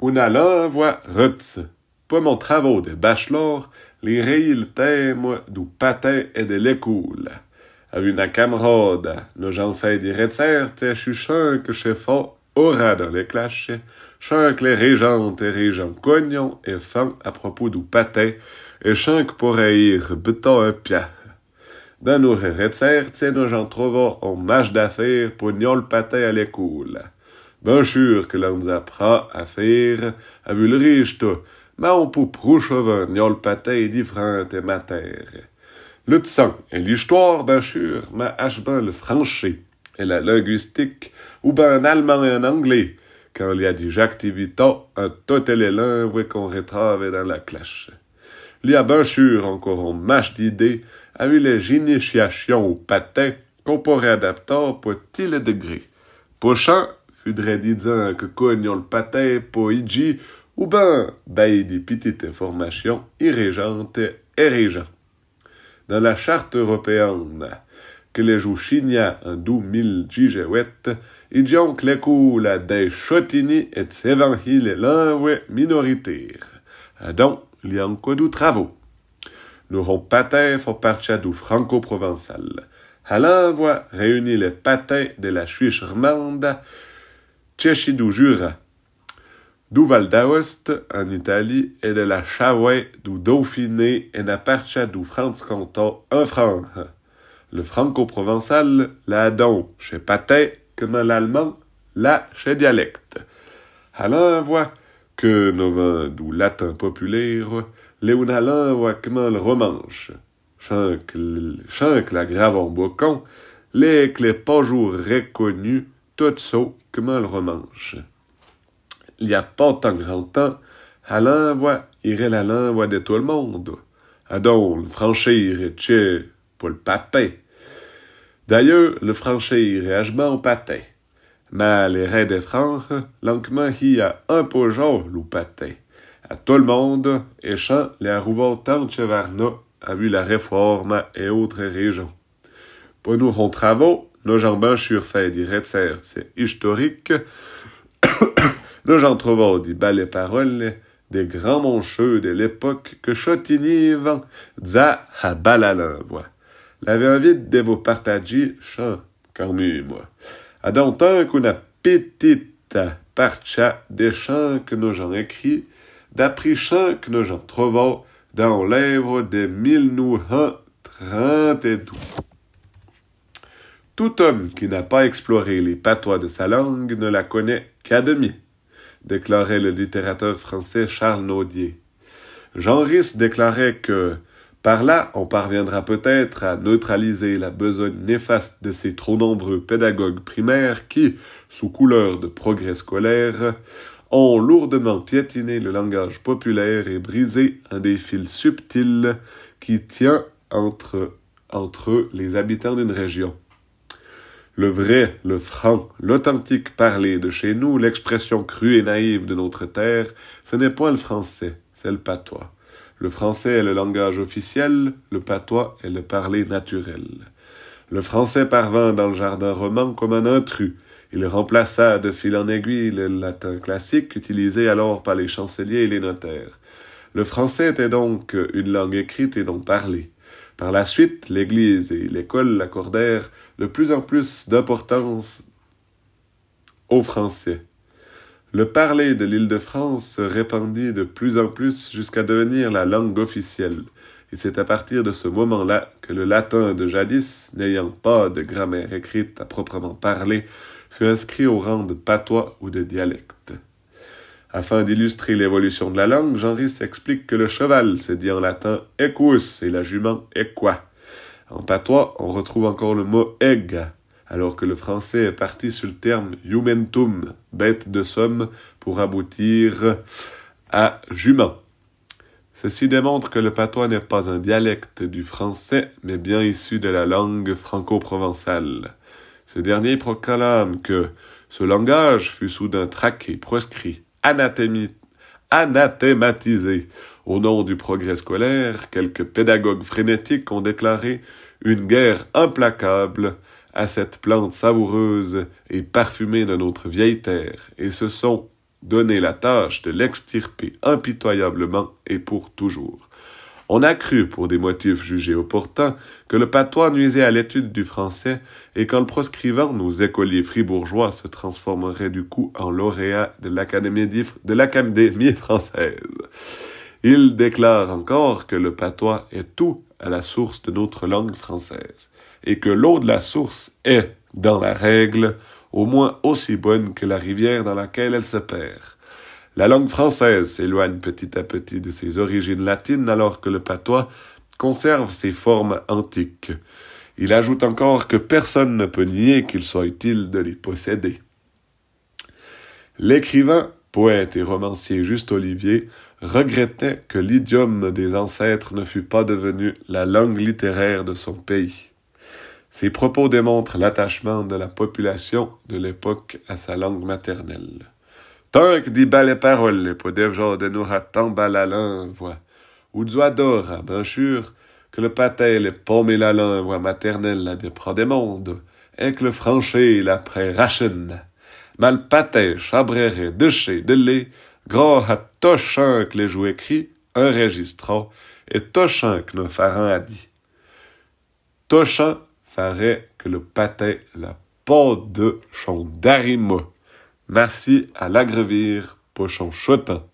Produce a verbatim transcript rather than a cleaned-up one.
Una l'envoie rutz. Pas mon travaux de bachelor, les rayils thème du patin et de l'écoule. A une camarade, nos gens fait des recettes, chuchant que chez fort, aura dans les clashes, chant que les régentes et régents cognons et fan à propos du patin, et chant que pour rire, beton un pia. Dans nos recettes, nos gens trouvent un match d'affaires pour nier le patin à l'écoule. Ben sûr que l'on nous apprend à faire, à vu le riche, mais on peut proucher nier le patin est différent et matière. Le sang et l'histoire, bien sûr, mais ben le français et la linguistique, ou ben en allemand et en anglais, quand il y a des activités, un total élan qu'on retrave dans la classe. Il y a bien sûr encore un match d'idées avec les initiations au patin qu'on pourrait adapter pour tous les degrés. Pour chant, faudrait dire que cognons le patin pour igi, ou ben, ben des petites informations irrégantes et régents. Dans la charte européenne, que les jours chigna en douze mille gigawatts, ils disent que l'école des chotini et s'évangile et langue minoritaire. Donc, il y a encore du travaux. Nous avons patins font partie du franco-provençal. À l'envoi réunit les patins de la Suisse romande, Tchéchi du Jura, du Val d'Aoste en Italie et de la Chaouais du Dauphiné et la partie du Franche-Comté en France. Le franco-provençal, là donc chez patin, comme l'allemand, là chez dialecte. À l'envoi que nous vins du latin populaire, Léonalin voit comment le romanche. Chanque la grave en bocon, les que les pas jours reconnus, tout ça, comment le romanche. Il y a pas tant grand temps, à l'envoi, irait la l'envoi de tout le monde. À donc, le franchir et tché pour le patin. D'ailleurs, le franchir et achement au patin. Mais les raids des francs, l'enquement y a un peu genre le patin. À tout le monde, et chant les arrouvants tant de chevarna a vu la réforme et autres régions. Pour nous, on travaux, nos jambes sur fait des recettes historiques, nos gens trouvons des belles paroles, des grands moncheux de l'époque que Chotiniv dza à balalanvoie. L'avait envie de vous partager, chant, comme moi. À donc tant qu'on a petite parcha des chants que nos gens écrits, d'après chants que nos gens trouvent dans l'œuvre de mille neuf cent trente-deux. Tout homme qui n'a pas exploré les patois de sa langue ne la connaît qu'à demi, déclarait le littérateur français Charles Naudier. Jean Risse déclarait que par là, on parviendra peut-être à neutraliser la besogne néfaste de ces trop nombreux pédagogues primaires qui, sous couleur de progrès scolaire, ont lourdement piétiné le langage populaire et brisé un des fils subtils qui tient entre, entre eux les habitants d'une région. Le vrai, le franc, l'authentique parler de chez nous, l'expression crue et naïve de notre terre, ce n'est point le français, c'est le patois. Le français est le langage officiel, le patois est le parler naturel. Le français parvint dans le jardin roman comme un intrus. Il remplaça de fil en aiguille le latin classique utilisé alors par les chanceliers et les notaires. Le français était donc une langue écrite et non parlée. Par la suite, l'Église et l'école accordèrent de plus en plus d'importance au français. Le parler de l'Île-de-France se répandit de plus en plus jusqu'à devenir la langue officielle. Et c'est à partir de ce moment-là que le latin de jadis, n'ayant pas de grammaire écrite à proprement parler, fut inscrit au rang de patois ou de dialecte. Afin d'illustrer l'évolution de la langue, Jean Risse explique que le cheval se dit en latin « equus » et la jument « equa ». En patois, on retrouve encore le mot « egg », alors que le français est parti sur le terme « jumentum », bête de somme, pour aboutir à « jument ». Ceci démontre que le patois n'est pas un dialecte du français, mais bien issu de la langue franco-provençale. Ce dernier proclame que ce langage fut soudain traqué, proscrit, anathémi- anathématisé. Au nom du progrès scolaire, quelques pédagogues frénétiques ont déclaré une guerre implacable à cette plante savoureuse et parfumée de notre vieille terre, et se sont donné la tâche de l'extirper impitoyablement et pour toujours. On a cru, pour des motifs jugés opportuns, que le patois nuisait à l'étude du français et qu'en le proscrivant, nos écoliers fribourgeois se transformeraient du coup en lauréats de l'Académie, de l'Académie française. Il déclare encore que le patois est tout à la source de notre langue française et que l'eau de la source est, dans la règle, au moins aussi bonne que la rivière dans laquelle elle se perd. La langue française s'éloigne petit à petit de ses origines latines alors que le patois conserve ses formes antiques. Il ajoute encore que personne ne peut nier qu'il soit utile de les posséder. L'écrivain, poète et romancier Juste Olivier regrettait que l'idiome des ancêtres ne fût pas devenu la langue littéraire de son pays. Ces propos démontrent l'attachement de la population de l'époque à sa langue maternelle. Tant que dit belle parole, podev genre de nous rattamba la langue, ou d'or à benchur, que le paté le pomme et la langue maternelle la dépend des mondes, et que le franché l'après rachen. Mal paté, chabréré, de chez, de lait, grand à tochin que les joues écrits, un registrant, et tochin que nos farins a dit. Tochin ferait que le paté la pas de chon d'arima. Merci à l'Agrevire, pochon chotin.